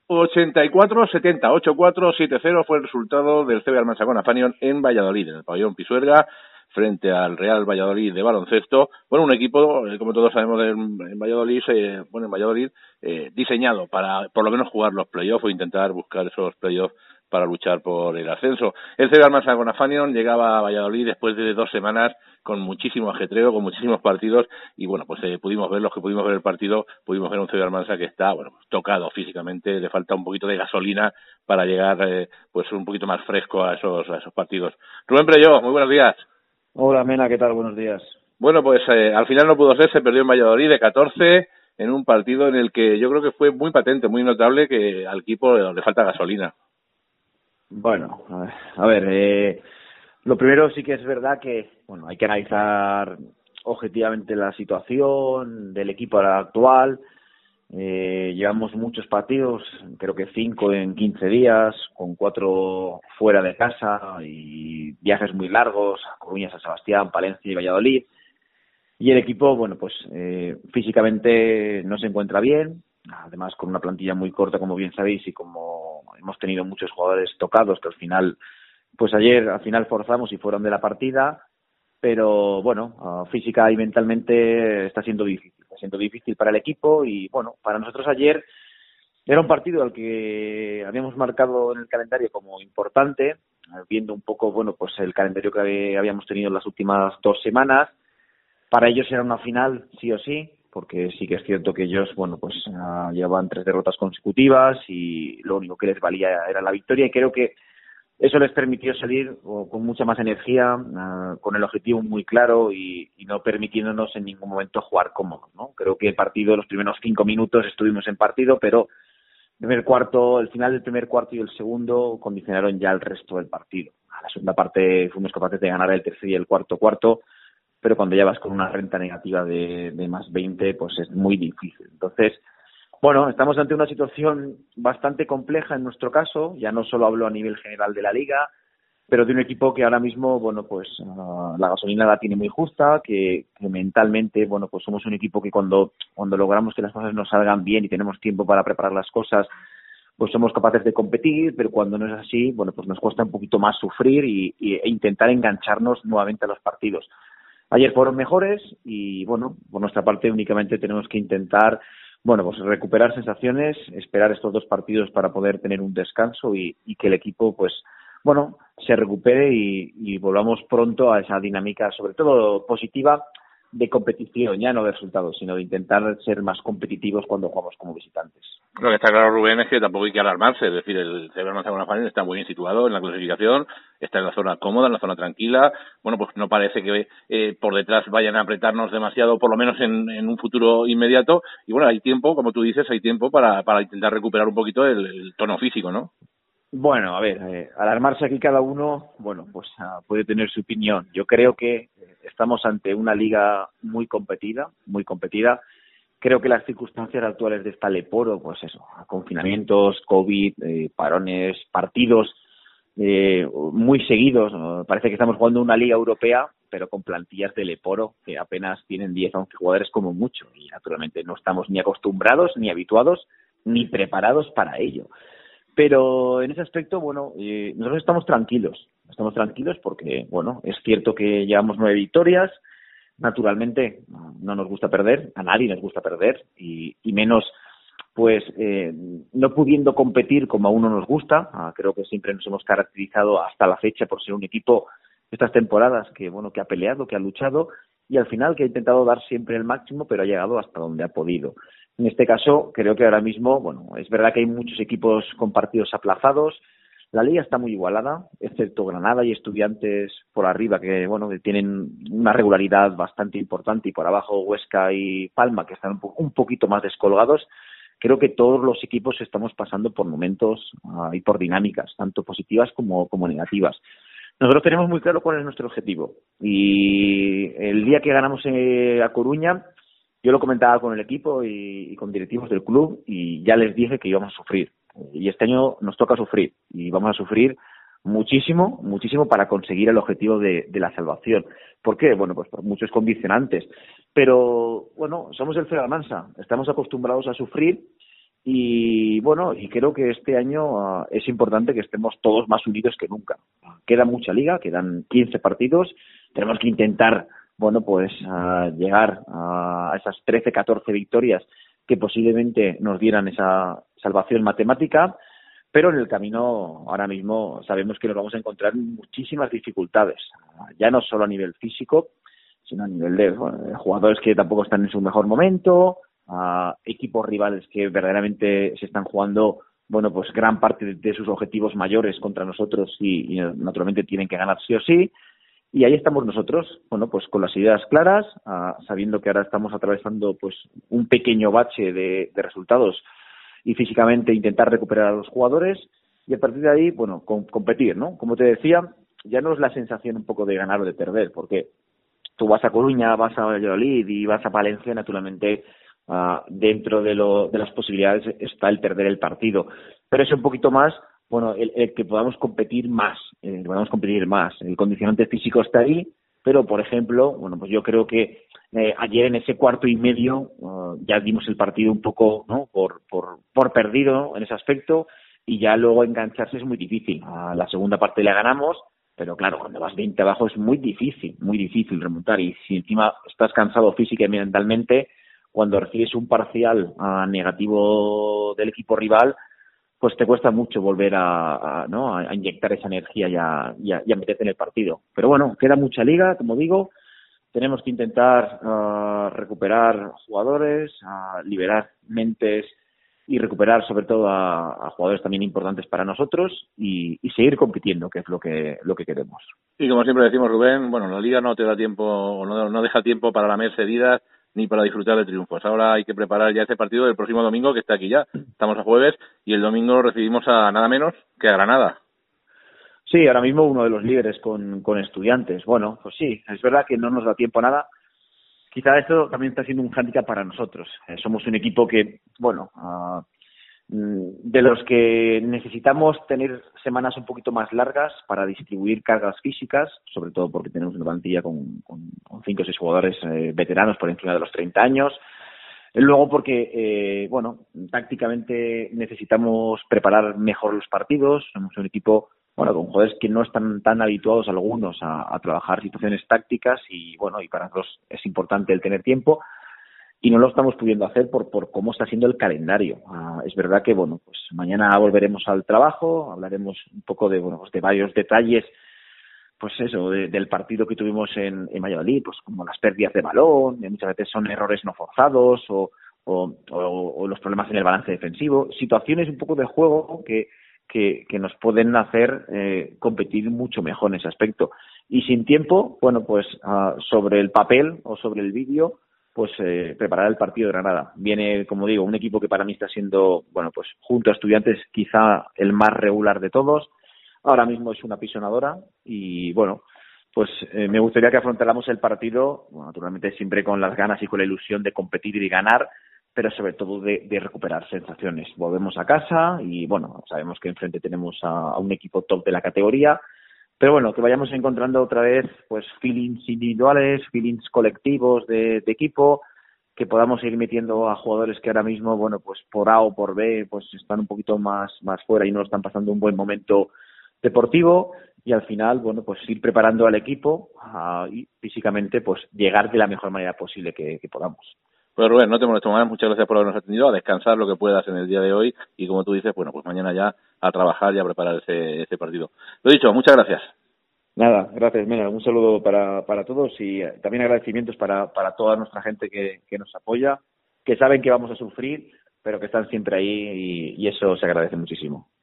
84-70, 8-4, 7-0 fue el resultado del CB Almansa con Afanion en Valladolid, en el pabellón Pisuerga, frente al Real Valladolid de baloncesto. Bueno, un equipo, como todos sabemos, en Valladolid, diseñado para por lo menos jugar los playoffs o intentar buscar esos playoffs para luchar por el ascenso. El CB Almansa con Afanion llegaba a Valladolid después de 2 semanas con muchísimo ajetreo, con muchísimos partidos, y bueno, pues pudimos ver el partido, pudimos ver un CB Almansa que está, bueno, pues, tocado físicamente, le falta un poquito de gasolina para llegar, pues un poquito más fresco a esos partidos. Rubén Prelló, muy buenos días. Hola, Mena, ¿qué tal? Buenos días. Bueno, pues al final no pudo ser, se perdió en Valladolid de 14, en un partido en el que yo creo que fue muy patente, muy notable que al equipo le falta gasolina. Bueno, a ver, lo primero sí que es verdad que, bueno, hay que analizar objetivamente la situación del equipo actual. Llevamos muchos partidos, creo que 5 en 15 días, con 4 fuera de casa y viajes muy largos, a Coruña, San Sebastián, Palencia y Valladolid. Y el equipo, bueno, pues físicamente no se encuentra bien, además con una plantilla muy corta, como bien sabéis, y como hemos tenido muchos jugadores tocados, que al final, pues ayer al final forzamos y fueron de la partida, pero bueno, física y mentalmente está siendo difícil para el equipo. Y bueno, para nosotros ayer era un partido al que habíamos marcado en el calendario como importante, viendo un poco, bueno, pues el calendario que habíamos tenido en las últimas 2 semanas. Para ellos era una final, sí o sí, porque sí que es cierto que ellos, bueno, pues llevaban 3 derrotas consecutivas y lo único que les valía era la victoria, y creo que eso les permitió salir con mucha más energía, con el objetivo muy claro y no permitiéndonos en ningún momento jugar cómodos, ¿no? Creo que el partido, los primeros 5 minutos estuvimos en partido, pero el final del primer cuarto y el segundo condicionaron ya el resto del partido. A la segunda parte fuimos capaces de ganar el tercer y el cuarto, pero cuando ya vas con una renta negativa de más 20, pues es muy difícil. Entonces, bueno, estamos ante una situación bastante compleja en nuestro caso, ya no solo hablo a nivel general de la liga, pero de un equipo que ahora mismo, bueno, pues la gasolina la tiene muy justa, que mentalmente, bueno, pues somos un equipo que cuando logramos que las cosas nos salgan bien y tenemos tiempo para preparar las cosas, pues somos capaces de competir, pero cuando no es así, bueno, pues nos cuesta un poquito más sufrir e intentar engancharnos nuevamente a los partidos. Ayer fueron mejores y, bueno, por nuestra parte únicamente tenemos que intentar, bueno, pues recuperar sensaciones, esperar estos 2 partidos para poder tener un descanso y que el equipo, pues, bueno, se recupere y volvamos pronto a esa dinámica, sobre todo positiva, de competición, ya no de resultados, sino de intentar ser más competitivos cuando jugamos como visitantes. Lo que está claro, Rubén, es que tampoco hay que alarmarse, es decir, el CB Almansa con Afanion está muy bien situado en la clasificación, está en la zona cómoda, en la zona tranquila. Bueno, pues no parece que por detrás vayan a apretarnos demasiado, por lo menos en un futuro inmediato, y bueno, hay tiempo, como tú dices, hay tiempo para intentar recuperar un poquito el tono físico, ¿no? Bueno, a ver, alarmarse aquí cada uno, bueno, pues puede tener su opinión. Yo creo que estamos ante una liga muy competida. Creo que las circunstancias actuales de esta Leporo, pues eso, confinamientos, COVID, parones, partidos muy seguidos, ¿no? Parece que estamos jugando una liga europea, pero con plantillas de Leporo que apenas tienen 10 o 11 jugadores como mucho, y naturalmente no estamos ni acostumbrados, ni habituados, ni preparados para ello. Pero en ese aspecto, bueno, nosotros estamos tranquilos porque, bueno, es cierto que llevamos 9 victorias. Naturalmente no nos gusta perder, a nadie nos gusta perder, y menos pues no pudiendo competir como a uno nos gusta. Creo que siempre nos hemos caracterizado hasta la fecha por ser un equipo estas temporadas que, bueno, que ha peleado, que ha luchado y al final que ha intentado dar siempre el máximo, pero ha llegado hasta donde ha podido. En este caso, creo que ahora mismo, bueno, es verdad que hay muchos equipos con partidos aplazados. La liga está muy igualada, excepto Granada y Estudiantes por arriba, que bueno, que tienen una regularidad bastante importante, y por abajo Huesca y Palma, que están un poquito más descolgados. Creo que todos los equipos estamos pasando por momentos y por dinámicas, tanto positivas como negativas. Nosotros tenemos muy claro cuál es nuestro objetivo, y el día que ganamos a Coruña, yo lo comentaba con el equipo y con directivos del club, y ya les dije que íbamos a sufrir. Y este año nos toca sufrir, y vamos a sufrir muchísimo para conseguir el objetivo de la salvación. ¿Por qué? Bueno, pues por muchos condicionantes. Pero, bueno, somos el CB Almansa, estamos acostumbrados a sufrir, Y bueno, y creo que este año es importante que estemos todos más unidos que nunca. Queda mucha liga, quedan 15 partidos, tenemos que intentar, bueno, pues llegar a esas 13, 14 victorias que posiblemente nos dieran esa salvación matemática, pero en el camino ahora mismo sabemos que nos vamos a encontrar muchísimas dificultades, ya no solo a nivel físico, sino a nivel de jugadores que tampoco están en su mejor momento, a equipos rivales que verdaderamente se están jugando, bueno, pues gran parte de sus objetivos mayores contra nosotros y naturalmente tienen que ganar sí o sí. Y ahí estamos nosotros, bueno, pues con las ideas claras, sabiendo que ahora estamos atravesando pues un pequeño bache de resultados y físicamente intentar recuperar a los jugadores y a partir de ahí, bueno, competir, ¿no? Como te decía, ya no es la sensación un poco de ganar o de perder, porque tú vas a Coruña, vas a Valladolid y vas a Palencia, naturalmente dentro de las posibilidades está el perder el partido, pero es un poquito más, bueno, el que podamos competir más, el condicionante físico está ahí, pero por ejemplo, bueno, pues yo creo que ayer en ese cuarto y medio ya dimos el partido un poco, ¿no?, por perdido en ese aspecto y ya luego engancharse es muy difícil. A la segunda parte la ganamos, pero claro, cuando vas 20 abajo es muy difícil remontar y si encima estás cansado física y mentalmente, cuando recibes un parcial negativo del equipo rival, pues te cuesta mucho volver ¿no?, a inyectar esa energía y a meterte en el partido. Pero bueno, queda mucha liga, como digo, tenemos que intentar recuperar jugadores, liberar mentes y recuperar sobre todo a jugadores también importantes para nosotros y seguir compitiendo, que es lo que queremos. Y como siempre decimos, Rubén, bueno, la Liga no te da tiempo, no deja tiempo para lamerse heridas ni para disfrutar de triunfos. Ahora hay que preparar ya ese partido del próximo domingo, que está aquí ya. Estamos a jueves y el domingo recibimos a nada menos que a Granada. Sí, ahora mismo uno de los líderes con Estudiantes. Bueno, pues sí, es verdad que no nos da tiempo a nada. Quizá esto también está siendo un hándicap para nosotros. Somos un equipo que, bueno, de los que necesitamos tener semanas un poquito más largas para distribuir cargas físicas, sobre todo porque tenemos una plantilla con 5 o 6 jugadores veteranos por encima de los 30 años. Luego porque, bueno, tácticamente necesitamos preparar mejor los partidos. Somos un equipo, bueno, con jugadores que no están tan habituados algunos a trabajar situaciones tácticas y, bueno, y para nosotros es importante el tener tiempo y no lo estamos pudiendo hacer por cómo está siendo el calendario. Es verdad que, bueno, pues mañana volveremos al trabajo, hablaremos un poco de, bueno, pues de varios detalles, pues eso, del partido que tuvimos en Valladolid, pues como las pérdidas de balón, muchas veces son errores no forzados o los problemas en el balance defensivo, situaciones un poco de juego que nos pueden hacer competir mucho mejor en ese aspecto. Y sin tiempo, bueno, pues sobre el papel o sobre el vídeo, pues preparar el partido de Granada. Viene, como digo, un equipo que para mí está siendo, bueno, pues junto a Estudiantes quizá el más regular de todos. Ahora mismo es una pisonadora y, bueno, pues me gustaría que afrontáramos el partido, bueno, naturalmente siempre con las ganas y con la ilusión de competir y de ganar, pero sobre todo de recuperar sensaciones. Volvemos a casa y, bueno, sabemos que enfrente tenemos a un equipo top de la categoría, pero bueno, que vayamos encontrando otra vez pues feelings individuales, feelings colectivos de equipo, que podamos ir metiendo a jugadores que ahora mismo, bueno, pues por A o por B, pues están un poquito más fuera y no están pasando un buen momento deportivo y al final, bueno, pues ir preparando al equipo y físicamente pues llegar de la mejor manera posible que podamos. Pues Rubén, no te molesto más, muchas gracias por habernos atendido, a descansar lo que puedas en el día de hoy y como tú dices, bueno, pues mañana ya a trabajar y a preparar ese partido. Lo dicho, muchas gracias. Nada, gracias, Mena. Un saludo para todos y también agradecimientos para toda nuestra gente que nos apoya, que saben que vamos a sufrir, pero que están siempre ahí y eso se agradece muchísimo.